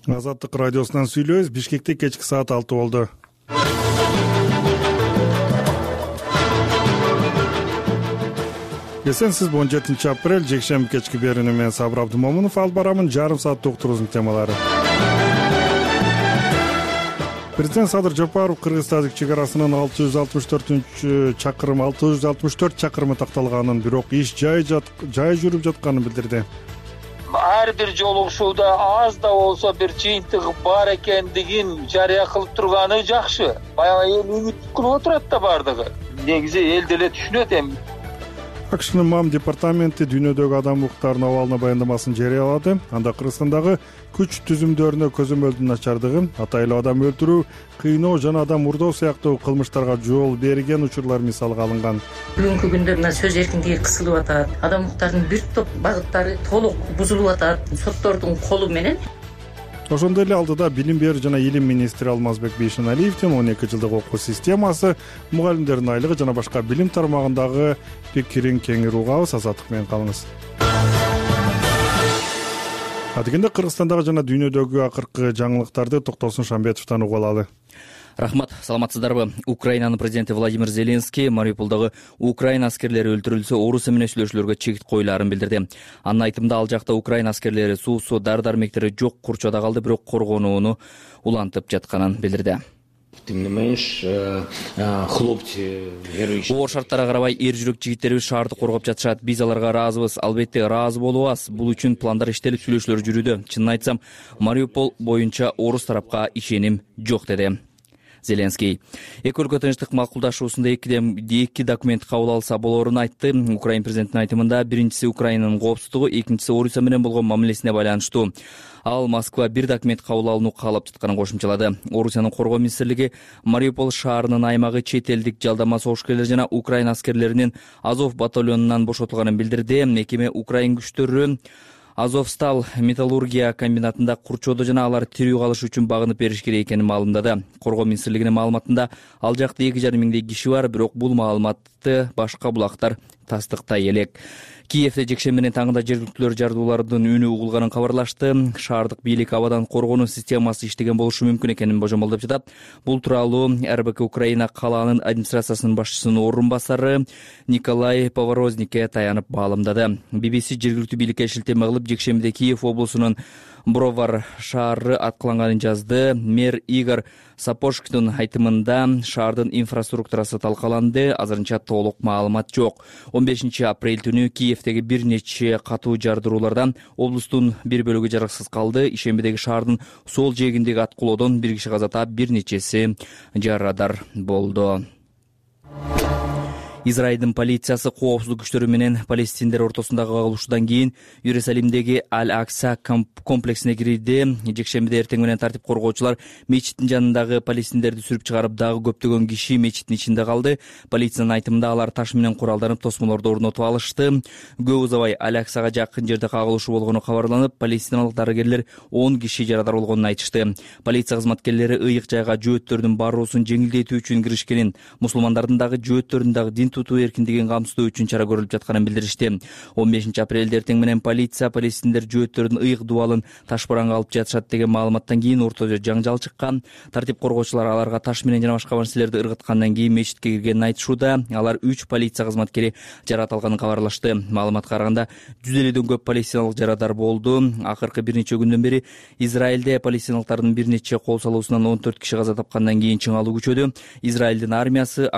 Азаттык радиосунан сүйлөбүз. Бишкекте кечки саат 6 болду. Эсенсиз 17 апрель жекшемби кечки берүүнү мен Сабыр Абдымомунов алып барамын. Жарым сааттык уктуруубуздун темалары. Президент Садыр Жапаров Кыргыз-Тажик чегарасынын 664 чакырымы такталганын, бирок иш жай жүрүп жатканын билдирди. Ар бир жолугушууда аз да болсо бир жыйынтык бар экендигин жарыя кылып турганы жакшы. Баягы эл үмүт кылып отурат да бардыгы. Негизи эл деле түшүнөт эми. АКШнын МАМ департаменти дүйнөдөгү адам укуктарынын абалына баяндамасын жарыялады. Анда Кыргызстандагы күч түзүмдөрүнө көзөмөлдүн начардыгы, атайлуу адам өлтүрүү, кыйноо жана адам мурдоо сыяктуу кылмыштарга жол берген учурлар мисалга алынган. Бүгүнкү күндө мына сөз эркиндиги кысылып атат. Адам укуктарынын бир топ багыттары толук бузулуп атат. Соттордун колу менен. Ошондой эле алдыда билим берүү жана илим министри Алмазбек Бейшеналиевдин 12 жылдык окуу системасы, мугалимдердин айлыгы жана башка билим тармагындагы пикирин кеңири угабыз. Азаттык менен калыңыз. Адегенде Кыргызстандагы жана дүйнөдөгү акыркы жаңылыктарды Токтосун Шамбетовдон угуп алалы. Рахмат, саламатсыздарбы? Украинанын президенти Владимир Зеленский Мариуполдогу Украина аскерлери өлтүрүлсө, орус менен сүйлөшүүлөргө чегит коюлаарын билдирди. Анын айтымында ал жакта Украина аскерлери суусу, дары-дармектери жок курчоодо калды, бирок коргонууну улантып жатканын билдирди. Оор шарттарга карабай эр жүрөк жигиттерибиз шаарды коргоп жатышат. Биз аларга ыраазыбыз, албетте ыраазы болобуз. Бул үчүн пландар иштелип, сүйлөшүүлөр жүрүүдө. Чынын айтсам, Мариупол боюнча орус тарапка ишеним жок, деди Зеленский. Эки өлкө тынчтык макулдашуусунда эки документ кабыл алса болоорун айтты. Украин президентинин айтымында биринчиси Украинанын коопсуздугу, экинчиси Орусия менен болгон мамилесине байланыштуу. Ал Москва бир документ кабыл алууну каалап жатканын кошумчалады. Орусиянын коргоо министрлиги Мариупол шаарынын аймагы чет элдик жалдама согушкерлер жана Украина аскерлеринин Азов батальонунан бошотулганын билдирди. Мекеме Украин күчтөрү Азовстал металлургия комбинатында курчоодо жана алар тирүү калыш үчүн багынып бериш керек экенин маалымдады. Коргоо министрлигинин маалыматында ал жакта 2,5 миңдей киши бар, бирок бул маалыматты башка булактар тастыктай элек. Киевде жекшемби менен таңында жергиликтүүлөр жардуулардын үнү угулганын кабарлашты. Шаардык бийлик абадан коргонуу системасы иштеген болушу мүмкүн экенин божомолдоп жатат. Бул тууралуу РБК Украина калаанын администрациясынын башчысынын орун басары Николай Поворозникке таянып маалымдады. BBC жергиликтүү бийликке шилтеме кылып, жекшембиде Киев облусунун Бровар шаары аткыланганын жазды. Мэр Игорь Сапошкиндин айтымында шаардын инфраструктурасы талкаланды. Азырынча толук маалымат жок. 15 апрель түнү Киевдеги бир нече катуу жардыруулардан облустун бир бөлүгү жараксыз калды. Ишембидеги шаардын сол жээгиндеги аткылоодон бир киши каза таап, бир нечеси жарадар болду. Израилдин полициясы коопсуздук күчтөрү менен палестиндер ортосундагы кагылышуудан кийин Иерусалимдеги Аль-Акса комплексине кирди. Жекшембиде эртең менен тартип коргоочулар мечиттин жанындагы палестиндерди сүрүп чыгарып, дагы көптөгөн киши мечиттин ичинде калды. Полициянын айтымында алар таш менен куралданып, тосмолорду орнотуп алышты. Көп узабай Аль-Аксага жакын жерде кагылышуу болгону кабарланып, палестиналык дарыгерлер 10 киши жарадар болгонун айтышты. Полиция кызматкерлери ыйык жайга жөөттөрдүн баруусун жеңилдетүү үчүн киришкенин, мусулмандардын дагы жөөттөрүн дагы дин тутуу эркиндигин камсыздоо үчүн чара көрүлүп жатканын билдиришти. 15 апрелде эртең менен полиция палестиндер жөөттөрдүн ыйык дубалын таш бараңга алып жатышат деген маалыматтан кийин ортодо жаңжал чыккан. Тартип коргоочулар аларга таш менен жана башка нерселерди ыргыткандан кийин мечитке киргенин айтышууда. Алар 3 полиция кызматкери жарат алганын кабарлашты. Маалыматка караганда 150дөн көп палестиналык жарадар болду. Акыркы бир нече күндөн бери Израилде палестиналыктардын бир нече кол салуусунан 14 киши каза тапкандан кийин чыңалуу күчөдү. Израилдин армиясы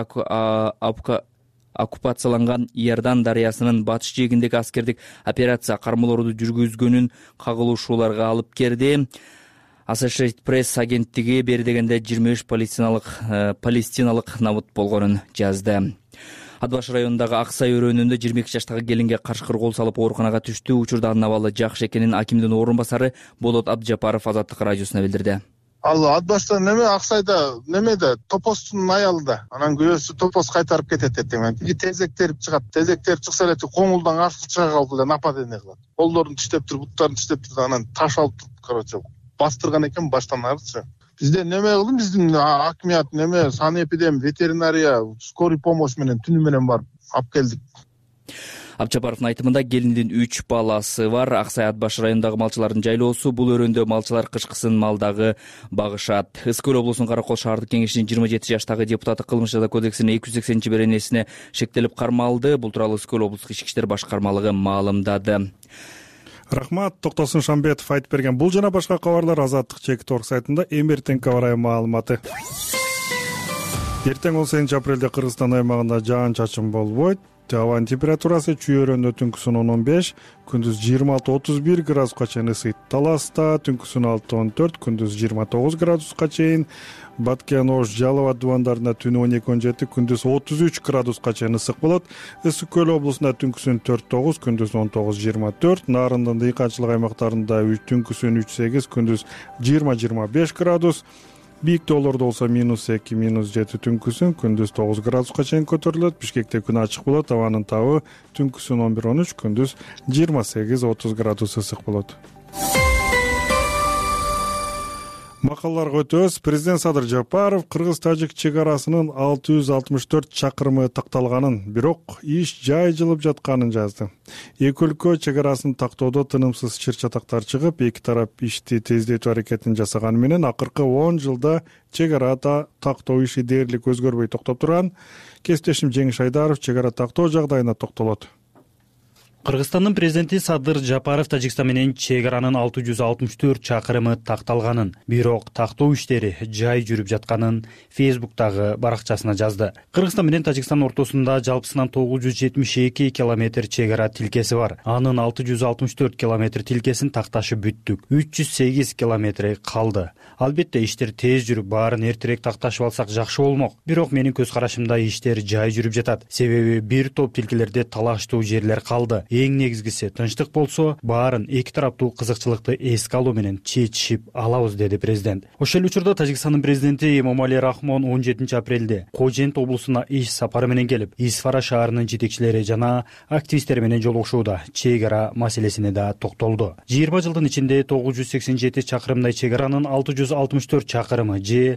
оккупацияланган Иордан дарыясынын батыш жээгиндеги аскердик операция кармоолорду жүргүзгөнүн кагылышууларга алып келди. Associated Press агенттиги бери дегенде 25 палестиналык набыт болгонун жазды. Адбаш районундагы Аксай өрөөнүндө 22 жаштагы келинге кашкыр кол салып ооруканага түштү. Учурда анын абалы жакшы экенин акимдин орун басары Болот Абдыжапаров Азаттык радиосуна билдирди. Ал Адбашта Аксайда топостун аялында. Анан күйөөсү топост кайтарып кетет эртең. Тезек терип чыгат. Тезек терип чыкса эле коңулдан ашыкча калып эле нападение кылат. Колдорун тиштеп туруп, буттарын тиштеп туруп, анан таш алып бастырган экен баштан арычы. Бизде кылдым, биздин акимият санэпидем, ветеринария, скорый помощь менен түнү менен барып алып келдик. Абчапаровдун айтымында келиндин 3 баласы бар. Аксай Ат Баш районундагы малчылардын жайлоосу. Бул өрөөндө малчылар кышкысын малдагы багышат. Ысык көл облусунун Каракол шаардык кеңешинин 27 жаштагы депутаты кылмыш жаза кодексинин 280-беренесине шектелип кармалды. Бул тууралуу Ысык көл облустук ички иштер башкармалыгы маалымдады. Рахмат, Токтосун Шамбетов айтып берген. Бул жана башка кабарлар Азаттык чекит орг сайтында эмертең кабарай маалыматы. Эртең 18 апрелде Кыргызстан аймагында жаан-чачын болбойт. Абанын температурасы чүйөрөндө түнкүсүн 10-15, күндүз 26-31 градуска чейин ысыйт. Таласта түнкүсүн 6-14, күндүз 29 градуска чейин. Баткен, Ош, Жалал абад дубандарында түнү 12-17, күндүз 33 градуска чейин ысык болот. Ысык көл облусунда түнкүсүн 4-9, күндүз 19-24, Нарындын дыйканчылык аймактарында түнкүсүн 3-8, күндүз 20-25 градус. Бийик тоолордо болсо -2, -7 түнкүсүн, күндүз 9 градуска чейин көтөрүлөт. Бишкекте күн ачык болот, абанын табы түнкүсүн 11-13, күндүз 28-30 градус ысык болот. Макалаларга өтөбүз. Президент Садыр Жапаров Кыргыз-Тажик чек арасынын 664 чакырымы такталганын, бирок иш жай жылып жатканын жазды. Эки өлкө чек арасын тактоодо тынымсыз чыр-чатактар чыгып, эки тарап ишти тездетүү аракетин жасаганы менен акыркы 10 жылда чек арада тактоо иши дээрлик өзгөрбөй токтоп турган. Кесиптешим Жеңиш Айдаров чек ара тактоо жагдайына токтолот. Кыргызстандын президенти Садыр Жапаров Тажикстан менен чек аранын 664 чакырымы такталганын, бирок тактоо иштери жай жүрүп жатканын Фейсбуктагы баракчасына жазды. Кыргызстан менен Тажикстан ортосунда жалпысынан 972 километр чек ара тилкеси бар. Анын 664 километр тилкесин такташып бүттүк. 308 километри калды. Албетте иштер тез жүрүп, баарын эртерээк такташып алсак жакшы болмок. Бирок менин көз карашымда иштер жай жүрүп жатат. Себеби бир топ тилкелерде талаштуу жерлер калды. Эң негизгиси тынчтык болсо, баарын эки тараптуу кызыкчылыкты эске алуу менен чечишип алабыз, деди президент. Ошол учурда Тажикстандын президенти Эмомали Рахмон 17 апрелде Кожент облусуна иш сапары менен келип, Исфара шаарынын жетекчилери жана активисттер менен жолугушууда чек ара маселесине да токтолду. 20 жылдын ичинде 987 чакырымдай чек аранын 664 чакырымы же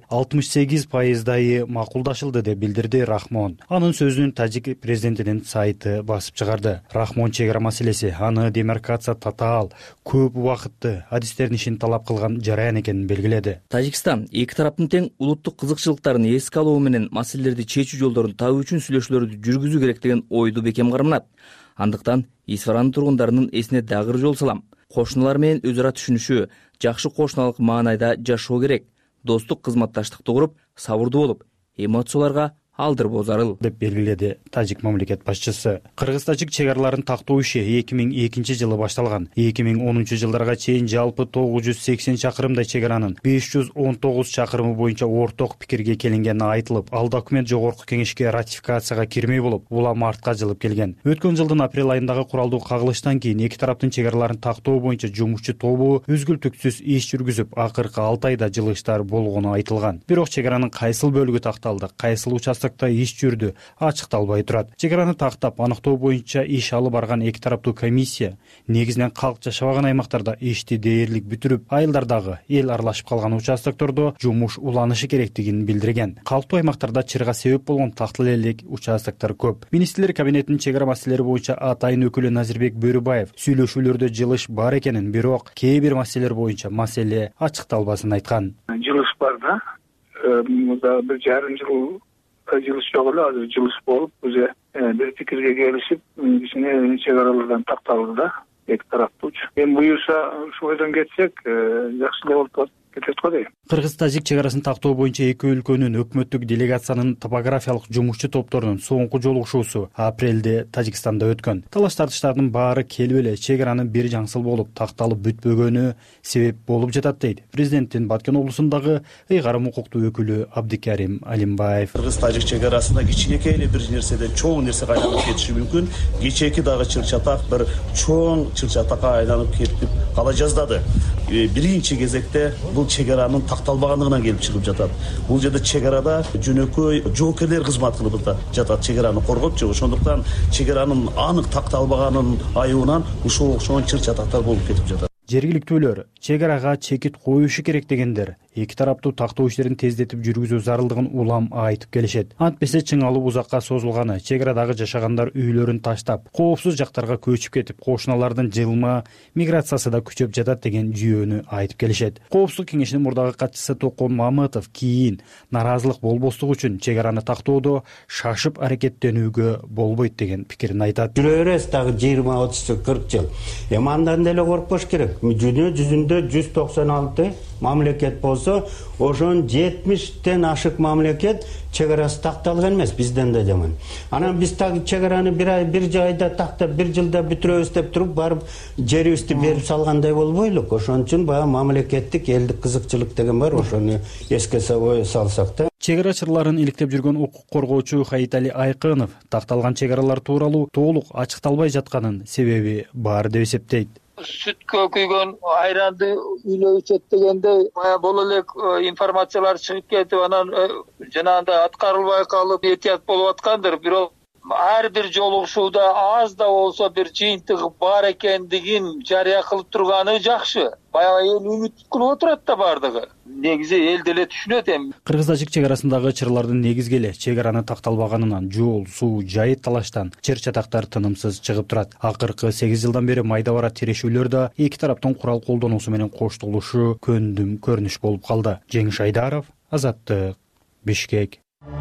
68% макулдашылды деп билдирди Рахмон. Анын сөзүн Тажик президентинин сайты басып чыгарды. Рахмон чек ара маселеси аны демаркация татаал, көп убакытты адистердин ишин талап кылган жараян экенин белгиледи. Тажикстан эки тараптын тең улуттук кызыкчылыктарын эске алуу менен маселелерди чечүү жолдорун табуу үчүн сүйлөшүүлөрдү жүргүзүү керек деген ойду бекем карманат. Андыктан Исфаранын тургундарынын эсине дагы жол салам. Кошуналар менен өз ара түшүнүшү, жакшы кошуналык маанайда жашоо керек. Достук кызматташтыкты куруп, сабырдуу болуп, эмоцияларга алдырбоо зарыл, деп белгиледи Тажик мамлекет башчысы. Кыргыз-Тажик чек араларын тактоо иши 2002 жылы башталган. 2010 жылдарга чейин жалпы 980 чакырымдай чек аранын 519 чакырымы боюнча орток пикирге келингени айтылып, ал документ жогорку кеңешке ратификацияга кирмей болуп, бул мартка жылып келген. Өткөн жылдын апрель айындагы куралдуу кагылыштан кийин эки тараптын чек араларын тактоо боюнча жумушчу тобу үзгүлтүксүз иш жүргүзүп, акыркы 6 айда жылыштар болгону айтылган. Бирок чек аранын кайсыл бөлүгү такталды, кайсыл иш жүрдү, ачыкталбай турат. Чек араны тактап, аныктоо боюнча иш алып барган эки тараптуу комиссия негизинен калк жашабаган аймактарда ишти дээрлик бүтүрүп, айылдардагы эл аралашып калган участоктордо жумуш уланышы керектигин билдирген. Калктуу аймактарда чырга себеп болгон тактыл элек участоктор көп. Министрлер кабинетинин чек ара маселелери боюнча атайын өкүлү Назирбек Бөрүбаев сүйлөшүүлөрдө жылыш бар экенин, бирок кээ бир маселелер боюнча маселе ачыкталбасын айткан. Жылыш бар да, бир жарым жыл жылыш жок эле, азыр жылыш болуп, уже бир пикирге келишип, кичине чек аралардан такталды да, эки тараптууч. Эми буюрса ушул бойдон кетсек, жакшы эле болуп кетет го дейм. Кыргыз-Тажик чек арасын тактоо боюнча эки өлкөнүн өкмөттүк делегациянын топографиялык жумушчу топторунун соңку жолугушуусу апрелде Тажикстанда өткөн. Талаш тартыштардын баары келип эле чек аранын бир жаңсыл болуп такталып бүтпөгөнү себеп болуп жатат, дейт президенттин Баткен облусундагы ыйгарым укуктуу өкүлү Абдикарим Алимбаев. Кыргыз-Тажик чек арасында кичинекей эле бир нерседен чоң нерсе айланып кетиши мүмкүн. Кечээки дагы чыр-чатак бир чоң чыр-чатакка айланып кетип кала жаздады. Биринчи кезекте бул чек аранын такталбагандыгынан келип чыгып жатат. Бул жерде чек арада жөнөкөй жоокерлер кызмат кылып жатат, чек араны коргопчу. Ошондуктан чек аранын анык такталбаганын айыбынан ушул окшогон чыр-чатактар болуп кетип жатат. Жергиликтүүлөр чек арага чекит коюшу керек дегендер эки тараптуу тактоо иштерин тездетип жүргүзүү зарылдыгын улам айтып келишет. Антпесе чыңалуу узакка созулганы, чек арадагы жашагандар үйлөрүн таштап, коопсуз жактарга көчүп кетип, кошуналардын жылма миграциясы да күчөп жатат деген жүйөнү айтып келишет. Коопсуздук кеңешинин мурдагы катчысы Токон Мамытов кийин наразылык болбостук үчүн чек араны тактоодо шашып аракеттенүүгө болбойт деген пикирин айтат. Жүрө беребиз дагы 20-30-40 жыл. Андан деле коркпош керек. Дүйнө жүзүндө 196 мамлекет болсо, ошонун 70тен ашык мамлекет чек арасы такталган эмес, бизден да жаман. Анан биз так чек араны бир жайда тактап, бир жылда бүтүрөбүз деп туруп барып жерибизди берип салгандай болбойлук. Ошон үчүн баягы мамлекеттик элдик кызыкчылык деген бар, ошону эске салсак да. Чек ара чырларын иликтеп жүргөн укук коргоочу Хаитали Айкынов такталган чек аралар тууралуу толук ачыкталбай жатканын себеби бар деп эсептейт. Сүткө күйгөн айранды үйлөө ичет дегенде боло элек информациялар чыгып кетип, анан жанагындай аткарылбай калып этият болуп аткандыр. Бирок ар бир жолугушууда аз да болсо бир жыйынтыгы бар экендигин жарыя кылып турганы жакшы. Баягы эл үмүт кылып отурат да бардыгы. Негизи эл деле түшүнөт эми. Кыргыз-тажик чек арасындагы чырлардын негизги эле чек араны такталбаганынан жол, суу, жайыт талаштан чыр-чатактар тынымсыз чыгып турат. Акыркы 8 жылдан бери майда бара тирешүүлөр да эки тараптын курал колдонуусу менен коштолушу көндүм көрүнүш болуп калды. Жеңиш Айдаров, Азаттык, Бишкек.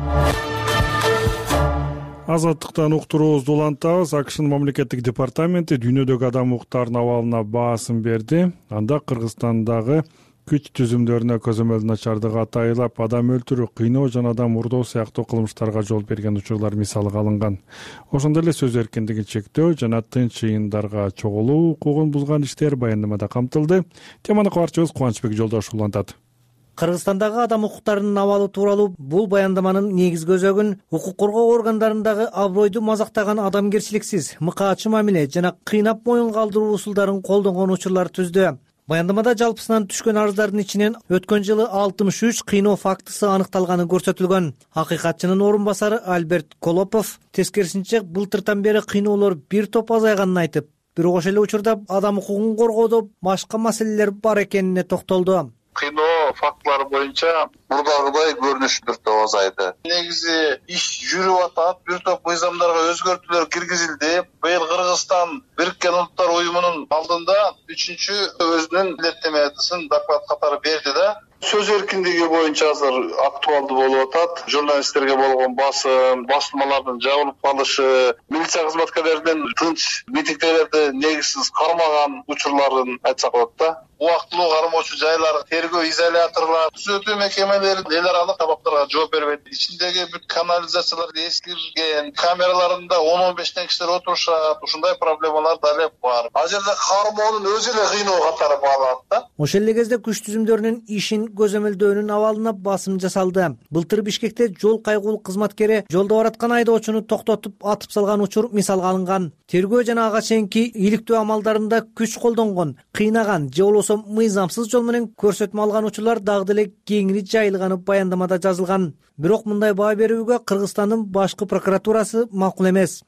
Азаттыктан уктуруубузду улантабыз. АКШнын мамлекеттик департаменти дүйнөдөгү адам укуктарынын абалына баасын берди. Анда Кыргызстандагы күч түзүмдөрүнө көзөмөл начардыгы атайылап, адам өлтүрүү, кыйноо жана адам урдоо сыяктуу кылмыштарга жол берген учурлар мисалга алынган. Ошондой эле сөз эркиндигин чектөө жана тынч жыйындарга чогулуу укугун бузган иштер баяндамада камтылды. Теманы кабарчыбыз Кубанычбек Жолдошов улантат. Кыргызстандагы адам укуктарынын абалы тууралуу бул баяндаманын негизги өзөгүн укук коргоо органдарындагы абройду мазактаган адамгерчиликсиз, мыкаачы мамиле жана кыйнап моюн калтыруу усулдарын колдонгон учурлар түздү. Баяндамада жалпысынан түшкөн арыздардын ичинен өткөн жылы 63 кыйноо фактысы аныкталганы көрсөтүлгөн. Акыйкатчынын орун басары Альберт Колопов тескерисинче былтыртан бери кыйноолор бир топ азайганын айтып, бирок ошол эле учурда адам укугун коргоодо башка маселелер бар экенине токтолду. Кыйноо фактылары боюнча мурдагыдай көрүнүштөр да азайды. Негизи иш жүрүп атат, бир топ мыйзамдарга өзгөртүүлөр киргизилди. Быйыл Кыргызстан Бириккен Улуттар Уюмунун алдында 3-чү өзүнүн илеттемесин доклад катары берди да. Сөз эркиндиги боюнча азыр актуалдуу болуп атат. Журналисттерге болгон басылмалардын жабылып калышы, милиция кызматкерлеринин тынч митингдерди негизсиз кармаган учурларын айтсак болот да. Убактылуу кармоочу жайлар, тергөө изоляторлор, түзөтүү мекемелери эл аралык талаптарга жооп бербейт. Ичиндеги бүт канализациялар эскирген, камераларында 10-15 кишилер отурушат. Ушундай проблемалар дале бар. Ал жерде кармоонун өзү эле кыйноо катары бааланат да. Ошол эле кезде күч түзүмдөрүнүн ишин көзөмөлдөөнүн абалына басым жасалды. Былтыр Бишкекте жол кайгуулук кызматкери жолдо бараткан айдоочуну токтотуп атып салган учур мисалга алынган. Тергөө жана ага чейинки иликтөө амалдарында күч колдонгон, кыйнаган же болбосо мыйзамсыз жол менен көрсөтмө алган учурлар дагы деле кеңири жайылганы баяндамада жазылган. Бирок мындай баа берүүгө Кыргызстандын башкы прокуратурасы макул эмес.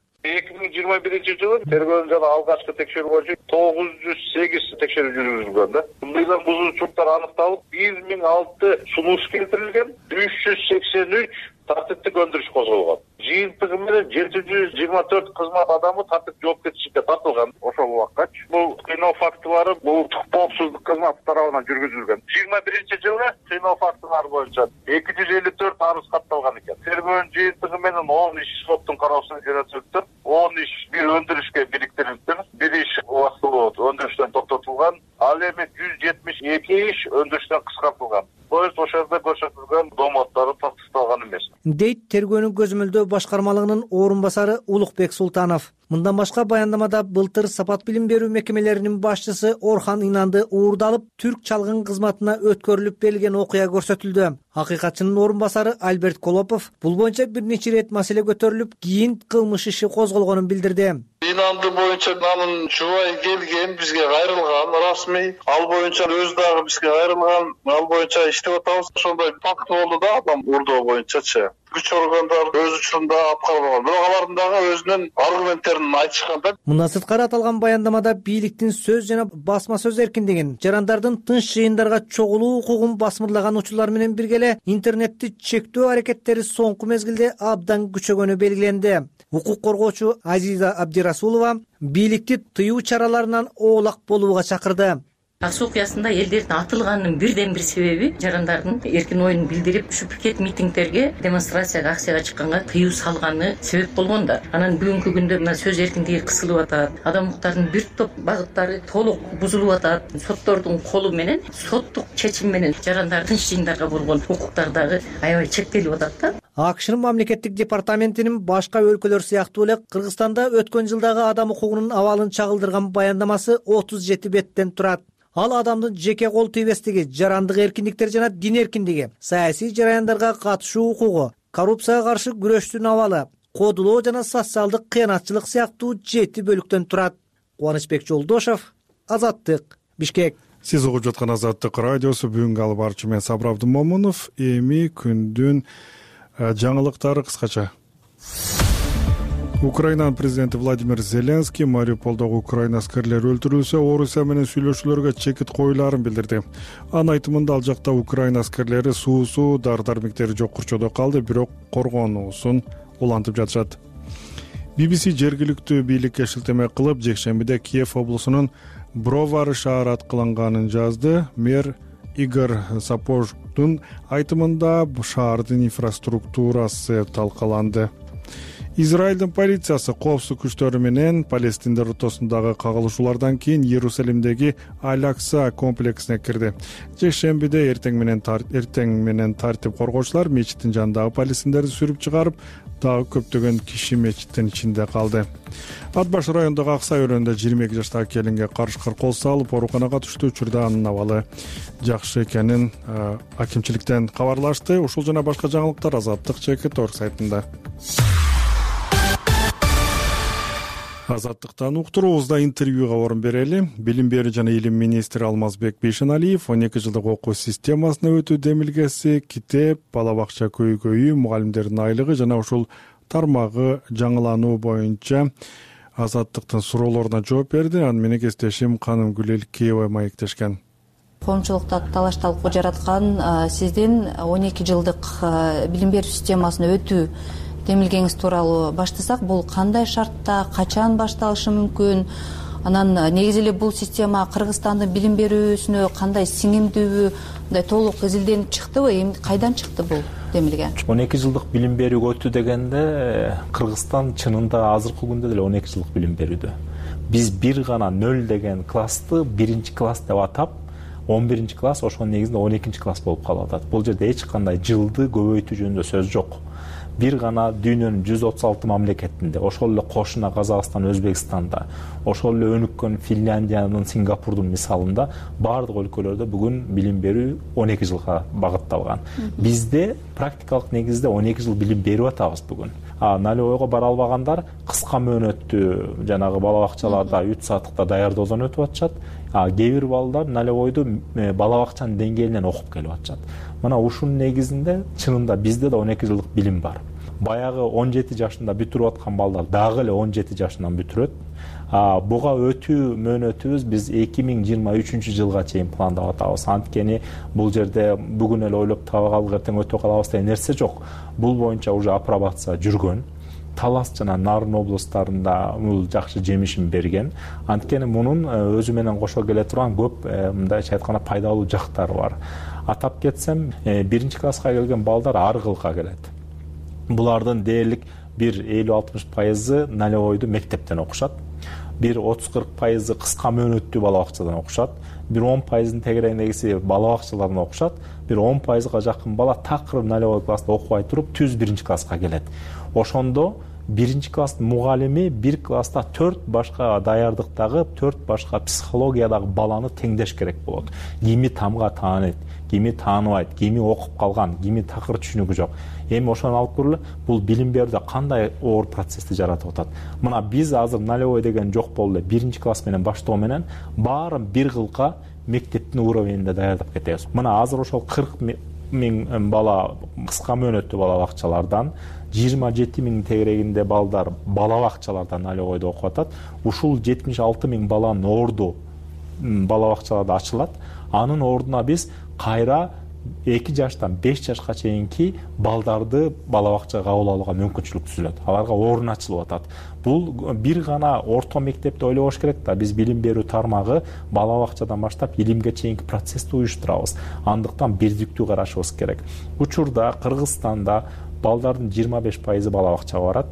2021-жылы тергөө жана алгачкы текшерүү боюнча 908 текшерүү жүргүзүлгөн да. Мыйзам бузуучулуктар аныкталып, 1006 сунуш келтирилген, 383 тартиптик өндүрүш козголгон. Жыйынтыгы менен 724 кызмат адамы тартип жоопкерчиликке тартылган. Ошол убакка бул кыйноо фактылары улуттук коопсуздук кызматы тарабынан жүргүзүлгөн. 21-жылы кыйноо фактылары боюнча 254 арыз катталган экен. Тергөөнүн жыйынтыгы менен 10 иш соттун кароосуна жөнөтүлүптүр. 10 иш бир өндүрүшкө бириктирилиптир. Бир иш убактылуу өндүрүштөн токтотулган. Ал эми 172 иш өндүрүштөн кыскартылган. Ошол жерде көрсөтүлгөн домоттары такталган эмес. Дейт тергөөнүн көзөмөлдөө башкармалыгынын орун басары Улукбек Султанов. Мындан башка баяндамада былтыр сапат билим берүү мекемелеринин башчысы Орхан Инанды уурдалып, түрк чалгын кызматына өткөрүлүп берилген окуя көрсөтүлдү. Акыйкатчынын орун басары Альберт Колопов бул боюнча бир нече ирет маселе көтөрүлүп, кийин кылмыш иши козголгонун билдирди. Инанды боюнча анын жубайы келген, бизге кайрылган расмий. Ал боюнча өзү дагы бизге кайрылган. Ал боюнча иштеп атабыз. Ошондой факт болду да, адам урдоо боюнчачы. Күч органдары өз учурунда аткарылган. Бирок алардын дагы өзүнүн аргументтерин айтышкан да. Мындан сырткары аталган баяндамада бийликтин сөз жана басма сөз эркиндигин, жарандардын тынч жыйындарга чогулуу укугун басмырлаган учурлар менен бирге эле интернетти чектөө аракеттери соңку мезгилде абдан күчөгөнү белгиленди. Укук коргоочу Азиза Абдирасулова бийликти тыюу чараларынан оолак болууга чакырды. Ак Суу окуясында элдердин атылганынын бирден бир себеби жарандардын эркин оюн билдирип, ушу пикет митингдерге, демонстрацияга, акцияга чыкканга тыюу салганы себеп болгондор. Анан бүгүнкү күндө мына сөз эркиндиги кысылып атат. Адам укуктарынын бир топ багыттары толук бузулуп атат. Соттордун колу менен, соттук чечим менен жарандардын жыйындарга болгон укуктары дагы аябай чектелип атат да. АКШнын мамлекеттик департаментинин башка өлкөлөр сыяктуу эле Кыргызстанда өткөн жылдагы адам укугунун абалын чагылдырган баяндамасы 37 беттен турат. Ал адамдын жеке кол тийбестиги, жарандык эркиндиктер жана дин эркиндиги, саясий жараяндарга катышуу укугу, коррупцияга каршы күрөштүн абалы, кодулоо жана социалдык кыянатчылык сыяктуу 7 бөлүктөн турат. Кубанычбек Жолдошов, Азаттык, Бишкек. Сиз угуп жаткан Азаттык радиосу. Бүгүнкү алып барчу мен Сабыр Абдымомунов. Эми күндүн жаңылыктары кыскача. Украинанын президенти Владимир Зеленский Мариуполдогу украин аскерлери өлтүрүлсө, Орусия менен сүйлөшүүлөргө чекит коюлаарын билдирди. Анын айтымында ал жакта украин аскерлери суусу, дар-дармектери жок курчоодо калды, бирок коргонуусун улантып жатышат. BBC жергиликтүү бийликке шилтеме кылып, жекшембиде Киев облусунун Бровары шаары аткыланганын жазды. Мэр Игорь Сапождун айтымында шаардын инфраструктурасы талкаланды. Израилдин полициясы коопсуздук күчтөрү менен Палестиндер ортосундагы кагылышуулардан кийин Иерусалимдеги Аль-Акса комплексине кирди. Жекшембиде эртең менен тартип коргоочулар мечиттин жанындагы палестиндерди сүрүп чыгарып, дагы көптөгөн киши мечиттин ичинде калды. Ат баш райондогу Аксай өрөөнүндө 22 жаштагы келинге каршы кол салып, ооруканага түштү. Учурда анын абалы жакшы экенин акимчиликтен кабарлашты. Ушул жана башка жаңылыктар Азаттык Чекит.org сайтында. Азаттыктан уктуруубузда интервьюга орун берели. Билим берүү жана илим министри Алмазбек Бейшеналиев 12 жылдык окуу системасына өтүү демилгеси, китеп, бала бакча көйгөйү, мугалимдердин айлыгы жана ушул тармагы жаңылануу боюнча Азаттыктын суроолоруна жооп берди. Аны менен кесиптешим Канымгүл Элкеева маектешкен. Коомчулукта талаш-талкуу жараткан сиздин 12 жылдык билим берүү системасына өтүү демилгеңиз тууралуу баштасак, бул кандай шартта, качан башталышы мүмкүн? Анан негизи эле бул система Кыргызстандын билим берүүсүнө кандай сиңимдүүбү, мындай толук изилденип чыктыбы? Эми кайдан чыкты бул демилге? 12 жылдык билим берүүгө өтүү дегенде Кыргызстан чынында азыркы күндө деле 12 жылдык билим берүүдө. Биз бир гана 0 деген классты 1 класс деп атап, 11 класс ошонун негизинде 12 класс болуп калып атат. Бул жерде эч кандай жылды көбөйтүү жөнүндө сөз жок. Бир гана дүйнөнүн 136 мамлекетинде, ошол эле кошуна Казакстан, Өзбекстанда, ошол эле өнүккөн Финляндиянын, Сингапурдун мисалында бардык өлкөлөрдө бүгүн билим берүү 12 жылга багытталган. Бизде практикалык негизде 12 жыл билим берип атабыз бүгүн. Нале ойго бара албагандар кыска мөөнөттүү жанагы бала бакчаларда 3 сааттыкта даярдоодон өтүп атышат. Кээ бир балдар нале ойду бала бакчанын деңгээлинен окуп келип атышат. Мына ушунун негизинде чынында бизде да 12 жылдык билим бар. Баягы 17 жашында бүтүрүп аткан балдар дагы эле 17 жашынан бүтүрөт. Буга өтүү мөөнөтүбүз биз 2023 жылга чейин пландап атабыз. Анткени бул жерде бүгүн эле ойлоп таба калдык, эртең өтө калабыз деген нерсе жок. Бул боюнча уже апробация жүргөн. Талас жана Нарын облустарында бул жакшы жемишин берген. Анткени мунун өзү менен кошо келе турган көп мындайча айтканда пайдалуу жактары бар. Атап кетсем, 1 класска келген балдар ар кылга келет. Булардын дээрлик бир 50-60% нале ойду мектептен окушат. Бир 30-40% кыска мөөнөттүү бала бакчадан окушат. Бир 10% тегереңдегиси бала бакчалардан окушат. Бир 10%га жакын бала такыр нале ой класста окубай туруп түз 1 класска келет. Ошондо биринчи класстын мугалими бир класста 4 башка даярдыктагы 4 башка психологиядагы баланы теңдеш керек болот. Кими тамга тааныйт, кими тааныбайт, кими окуп калган, кими такыр түшүнүгү жок. Эми ошону алып көрөлү, бул билим берүүдө кандай оор процессти жаратып атат. Мына биз азыр нулевой деген жок болду. Биринчи класс менен баштоо менен баарын бир кылка мектептин уровенинде даярдап кетебиз. Мына азыр ошол 40 миң бала кыска мөөнөттүү бала бакчалардан 27 миң тегерегинде балдар бала бакчаларда нулевойдо окуп атат. Ушул 76 миң баланын орду бала бакчаларда ачылат. Анын ордуна биз кайра 2 жаштан 5 жашка чейинки балдарды бала бакчага кабыл алууга мүмкүнчүлүк түзүлөт. Аларга орун ачылып атат. Бул бир гана орто мектепти ойлобош керек да. Биз билим берүү тармагы бала бакчадан баштап илимге чейинки процессти уюштурабыз. Андыктан бирдиктүү карашыбыз керек. Учурда Кыргызстанда балдардын 25% бала бакчага барат.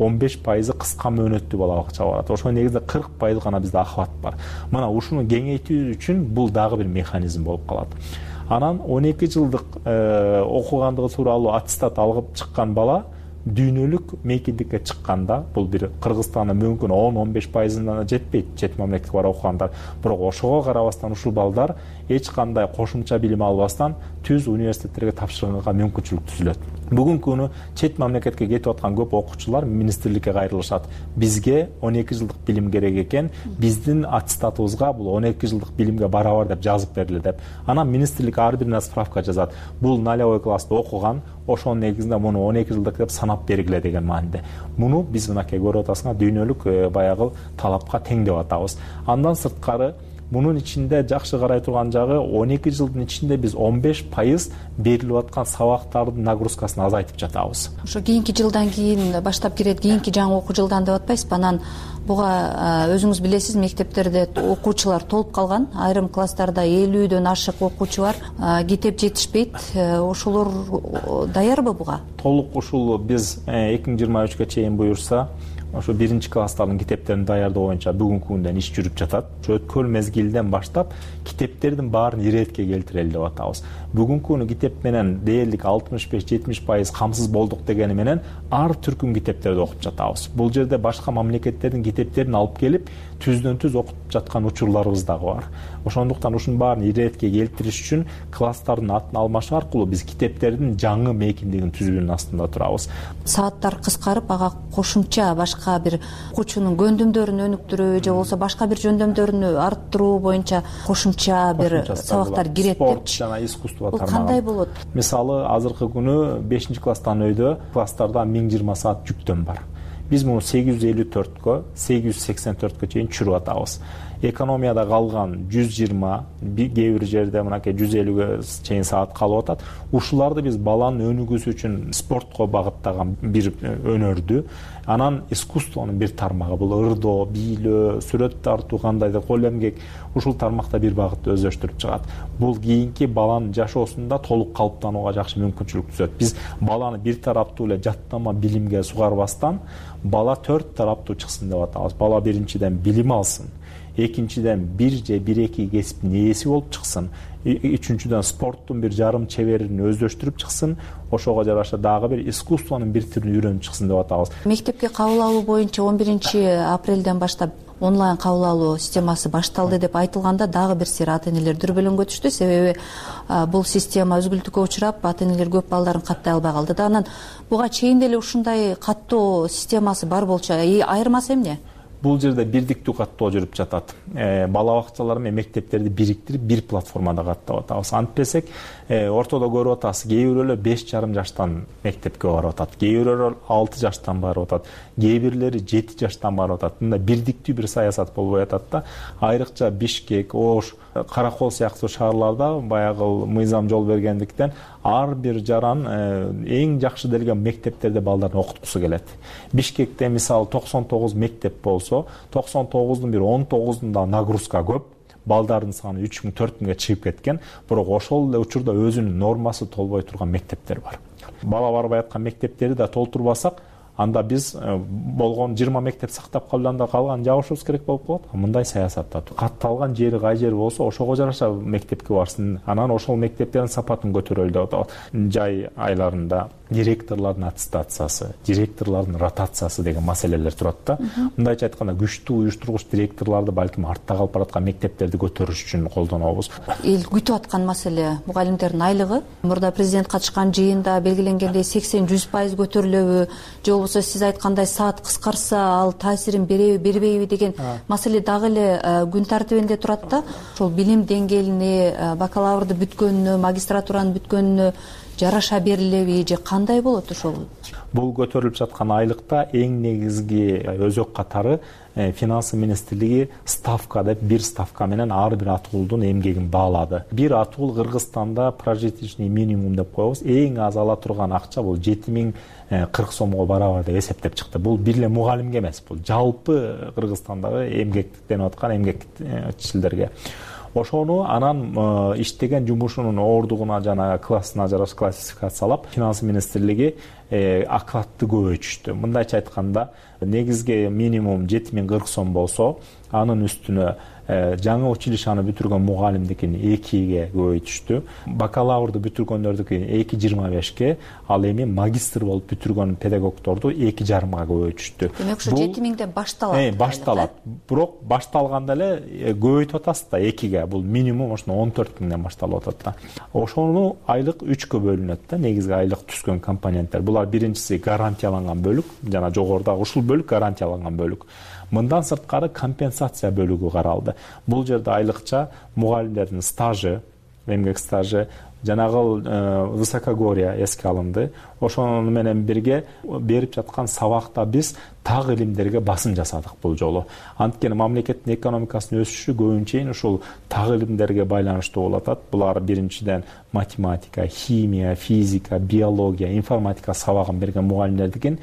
15% кыска мөөнөттүү бала бакчага барат. Ошо негизде 40% гана бизде охват бар. Мына ушуну кеңейтүү үчүн бул дагы бир механизм болуп калат. Анан 12 жылдык окугандыгы тууралуу аттестат алып чыккан бала дүйнөлүк мейкиндикке чыкканда, бул бир Кыргызстанда мүмкүн 10-15%-на жетпейт, чет мамлекетке барып окугандар. Бирок ошого карабастан ушул балдар эч кандай кошумча билим албастан түз университеттерге тапшырганга мүмкүнчүлүк түзүлөт. Бүгүнкү күнү чет мамлекетке кетип аткан көп окуучулар министрликке кайрылышат. Бизге 12 жылдык билим керек экен, биздин аттестатыбызга бул 12 жылдык билимге барабар деп жазып бериле деп. Анан министрлик ар бирине справка жазат. Бул нулевой класста окуган, ошонун негизинде муну 12 жылдык деп санап бергиле деген мааниде. Муну биз мынакей көрүп атасыңар дүйнөлүк баягы талапка тең деп атабыз. Андан сырткары мунун ичинде жакшы карай турган жагы 12 жылдын ичинде биз 15% берилип аткан сабактардын нагрузкасын азайтып жатабыз. Ошо кийинки жылдан кийин баштап кирет, кийинки жаңы окуу жылдан деп атпайсызбы? Анан буга өзүңүз билесиз, мектептерде окуучулар толуп калган. Айрым класстарда 50дөн ашык окуучу бар. Китеп жетишпейт. Ошолор даярбы буга? Толук ушул биз 2023-кө чейин буюрса, ошо биринчи класстардын китептерин даярдоо боюнча бүгүнкү күндөн иш жүрүп жатат. Өткөн мезгилден баштап китептердин баарын иретке келтирели деп атабыз. Бүгүнкү күнү китеп менен дээрлик 65-70% камсыз болдук дегени менен ар түркүм китептерди окуп жатабыз. Бул жерде башка мамлекеттердин китептерин алып келип түздөн түз окуп жаткан учурларыбыз дагы бар. Ошондуктан ушунун баарын иретке келтириш үчүн класстардын атын алмашы аркылуу биз китептердин жаңы мейкиндигин түзүүнүн астында турабыз. Сааттар кыскарып, ага кошумча башка бир окуучунун көндүмдөрүн өнүктүрүү же болбосо башка бир жөндөмдөрүн арттыруу боюнча кошумча бир сабактар кирет деп. Спорт жана искусство тармагы. Бул кандай болот? Мисалы, азыркы күнү 5-класстан өйдө класстарда 1020 саат жүктөн бар. Биз муну 854кө, 884кө чейин чүрүп атабыз. Экономияда калган 120, кээ бир жерде мынакей 150ге чейин саат калып атат. Ушуларды биз баланын өнүгүүсү үчүн спортко багыттаган бир өнөрдү, анан искусствонун бир тармагы, бул ырдоо, бийлөө, сүрөт тартуу, кандайдыр кол эмгек, ушул тармакта бир багытты өздөштүрүп чыгат. Бул кийинки баланын жашоосунда толук калыптанууга жакшы мүмкүнчүлүк түзөт. Биз баланы бир тараптуу эле жаттама билимге сугарбастан, бала 4 тараптуу чыксын деп атабыз. Бала биринчиден билим алсын, экинчиден бир же 1-2 кесиптин ээси болуп чыксын, үчүнчүдөн спорттун бир жарым чеберин өздөштүрүп чыксын, ошого жараша дагы бир искусствонун бир түрүн үйрөнүп чыксын деп атабыз. Мектепке кабыл алуу боюнча 11-апрелден баштап онлайн кабыл алуу системасы башталды деп айтылганда дагы бир сир ата-энелер дүрбөлөңгө түштү. Себеби бул система өзгүлтүккө учурап, ата-энелер көп балдарын каттай албай калды да. Анан буга чейин деле ушундай каттоо системасы бар болчу. Айырмасы эмне? Бул жерде бирдиктүү каттоо жүрүп жатат. Бала бакчалар менен мектептерди бириктирип бир платформада каттап атабыз. Антпесек, ортодо көрүп атасыз, кээ бирөөлөр 5,5 жаштан мектепке барып атат, кээ бирөөлөр 6 жаштан барып атат, кээ бирлери 7 жаштан барып атат. Мында бирдиктүү бир саясат болбой атат да. Айрыкча Бишкек, Ош, Каракол сыяктуу шаарларда баягы мыйзам жол бергендиктен ар бир жаран эң жакшы делген мектептерде балдарын окуткусу келет. Бишкекте мисалы 99 мектеп болсо, 99дун бир 19дунда нагрузка көп, балдардын саны 3000-4000ге чыгып кеткен, бирок ошол эле учурда өзүнүн нормасы толбой турган мектептер бар. Бала барбай аткан мектептерди да толтурбасак, анда биз болгон 20 мектеп сактап калганда калган жабышыбыз керек болуп калат. Мындай саясатта катталган жери кай жер болсо ошого жараша мектепке барсын, анан ошол мектептердин сапатын көтөрөлү деп атабыз. Жай айларында директорлордун аттестациясы, директорлордун ротациясы деген маселелер турат да. Мындайча айтканда күчтүү уюштургуч директорлорду балким артта калып бараткан мектептерди көтөрүш үчүн колдонобуз. Эл күтүп аткан маселе мугалимдердин айлыгы. Мурда президент катышкан жыйында белгиленгендей 80-100% көтөрүлөбү, же болбосо сиз айткандай саат кыскарса ал таасирин береби, бербейби деген маселе дагы эле күн тартибинде турат да. Ошол билим деңгээлине, бакалаврды бүткөнүнө, магистратураны бүткөнүнө жараша берилеби же кандай болот ошол? Бул көтөрүлүп жаткан айлыкта эң негизги өзөк катары финансы министрлиги ставка деп бир ставка менен ар бир атуулдун эмгегин баалады. Бир атуул Кыргызстанда прожиточный минимум деп коебуз. Эң аз ала турган акча бул 7040 сомго барабар деп эсептеп чыкты. Бул бир эле мугалимге эмес, бул жалпы Кыргызстандагы эмгектенип аткан эмгекчилерге. Ошону анан иштеген жумушунун ордугуна жана классына жараша классификациялап, финансы министрлиги окладты көбөйтүштү. Мындайча айтканда, негизги минимум 7040 сом болсо, анын үстүнө жаңы училищаны бүтүргөн мугалимдикин 2ге көбөйтүштү. Бакалаврды бүтүргөндөрдүкүн 2,25ке, ал эми магистр болуп бүтүргөн педагогдорду 2,5га көбөйтүштү. Демек ушу 7000ден башталат. Башталат. Бирок башталганда эле көбөйтүп атасыз да 2ге. Бул минимум ошону 14000ден башталып атат да. Ошону айлык 3кө бөлүнөт да. Негизги айлык түскөн компоненттер. Булар биринчиси гарантияланган бөлүк, жана жогорудагы ушул бөлүк гарантияланган бөлүк. Мындан сырткары компенсация бөлүгү каралды. Бул жерде айлыкча мугалимдердин стажы, эмгек стажы, жанагы высокогорье эске алынды. Ошону менен бирге берип жаткан сабакта биз так илимдерге басым жасадык бул жолу. Анткени мамлекеттин экономикасынын өсүшү көбүнчө ушул так илимдерге байланыштуу болуп атат. Булар биринчиден математика, химия, физика, биология, информатика сабагын берген мугалимдердикин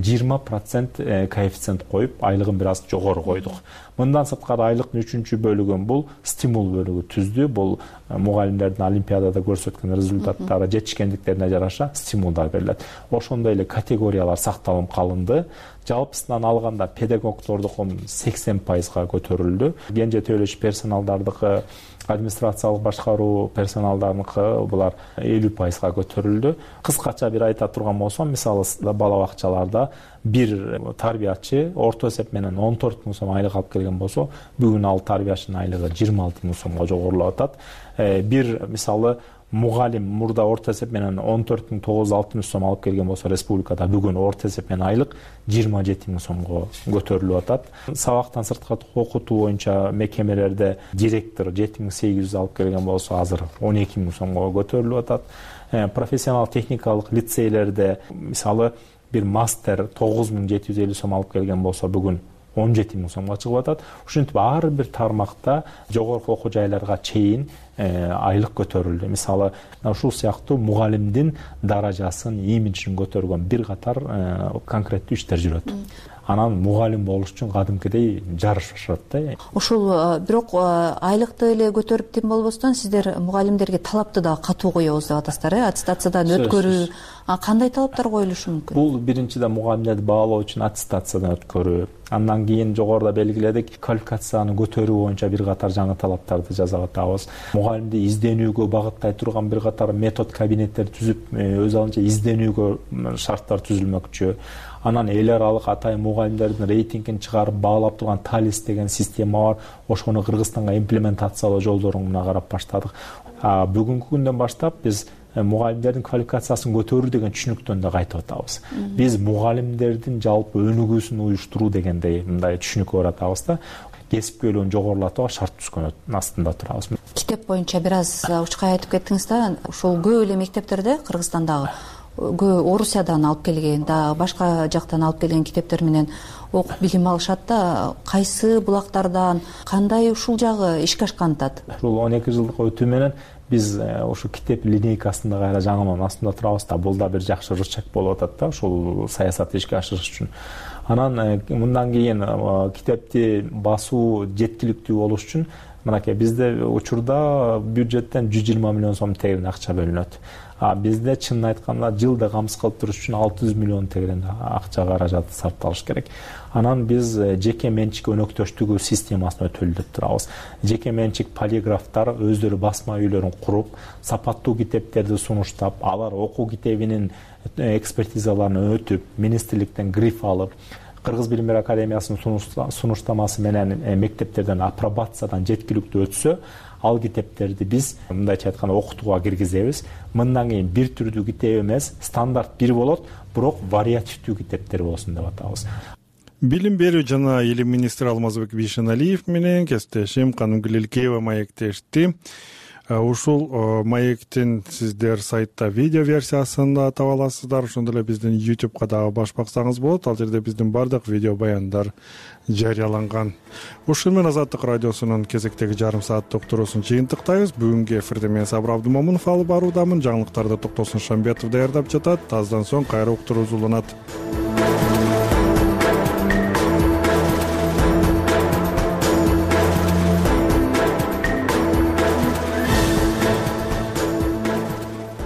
20% коэффициент коюп, айлыгын бир аз жогору койдук. Мындан сырткары айлыктын 3-чү бөлүгүн бул стимул бөлүгү түздү. Бул мугалимдердин олимпиадада көрсөткөн результаттары жетишкендиктерине жараша стимулдар берилет. Ошондой эле категориялар сакталып калынды. Жалпысынан алганда педагогдордукун 80%га көтөрүлдү. Кенже төлөш персоналдардыкы, администрациялык башкаруу персоналдарыныкы булар 50%га көтөрүлдү. Кыскача бир айта турган болсом, мисалы бала бакчаларда бир тарбиячы орто эсеп менен 14 000 сом айлык алып келген болсо, бүгүн ал тарбиячынын айлыгы 26 000 сомго жогорулап атат. Бир мисалы мугалим мурда орто эсеп менен 14 960 сом алып келген болсо, республикада бүгүн орто эсеп менен айлык 27 000 сомго көтөрүлүп атат. Сабактан сырткы окутуу боюнча мекемелерде директор 7800 алып келген болсо, азыр 12 000 сомго көтөрүлүп атат. Профессионал техникалык лицейлерде мисалы бир мастер 9750 сом алып келген болсо, бүгүн 17 000 сомго чыгып атат. Ушинтип ар бир тармакта жогорку окуу жайларга чейин айлык көтөрүлдү. Мисалы, ушул сыяктуу мугалимдин даражасын, имиджин көтөргөн бир катар конкреттүү иштер жүрөт. Анан мугалим болуш үчүн кадимкидей жарыш башалат да. Ушул бирок айлыкты эле көтөрүп тем болбостон, сиздер мугалимдерге талапты да катуу коебуз деп атасыздар, аттестациядан өткөрүү. Кандай талаптар коюлушу мүмкүн? Бул биринчиден мугалимдерди баалоо үчүн аттестациядан өткөрүү. Андан кийин жогоруда белгиледик, квалификацияны көтөрүү боюнча бир катар жаңы талаптарды жазып атабыз. Мугалимди изденүүгө багыттай турган бир катар метод кабинеттер түзүп, өз алынча изденүүгө шарттар түзүлмөкчү. Анан эл аралык атайын мугалимдердин рейтингин чыгарып баалап турган талис деген система бар. Ошону Кыргызстанга имплементациялоо жолдоруна карап баштадык. Бүгүнкү күндөн баштап биз мугалимдердин квалификациясын көтөрүү деген түшүнүктөн да кайтып атабыз. Биз мугалимдердин жалпы өнүгүүсүн уюштуруу дегендей мындай түшүнүккө баратабыз да. Кесипкөйлүгүн жогорулатууга шарт түзгөн астында турабыз. Китеп боюнча бир аз учкай айтып кеттиңиз да, ошол көп эле мектептерде Кыргызстандагы Орусиядан алып келген да, башка жактан алып келген китептер менен окуп билим алышат да, кайсы булактардан, кандай ушул жагы ишке ашкантат? Ушул 12 жылдык өтүү менен биз ошо китеп линейкасында кайра жаңыланын астында турабыз да. Бул да бир жакшы рычаг болуп атат да, ушул саясатты ишке ашырыш үчүн. Анан мындан кийин китепти басуу жеткиликтүү болуш үчүн мынакей бизде учурда бюджеттен 120 миллион сом тегерен акча бөлүнөт. Бизде чынын айтканда жылда камсыз кылып туруш үчүн 600 миллион тегерен акча каражаты сарпталыш керек. Анан биз жеке менчик өнөктөштүгү системасын өтөлдөп турабыз. Жеке менчик полиграфтар өздөрү басма үйлөрүн куруп, сапаттуу китептерди сунуштап, алар окуу китебинин экспертизаларын өтүп, министрликтен гриф алып, Кыргыз Билим Берүү Академиясынын сунуштамасы менен мектептерден апробациядан жеткиликтүү өтсө, ал китептерди биз мындайча айтканда окутууга киргизебиз. Мындан кийин бир түрдүү китеп эмес, стандарт бир болот, бирок вариативдүү китептер болсун деп атабыз. Билим берүү жана илим министри Алмазбек Бишеналиев менен кесиптешим Канымгүл Илкеева маектешти. Ушул маектин сиздер сайтта видео версиясында таба аласыздар. Ошондой эле биздин YouTube'га дагы баш баксаңыз болот. Ал жерде биздин бардык видео баяндар жарыяланган. Ушул менен Азаттык радиосунун кезектеги жарым сааттык туруусун жыйынтыктайбыз. Бүгүнкү эфирде мен Сабыр Абдымомунов алып баруудамын. Жаңылыктарды Токтосун Шамбетов даярдап жатат. Аздан соң кайра уктуруу уланат.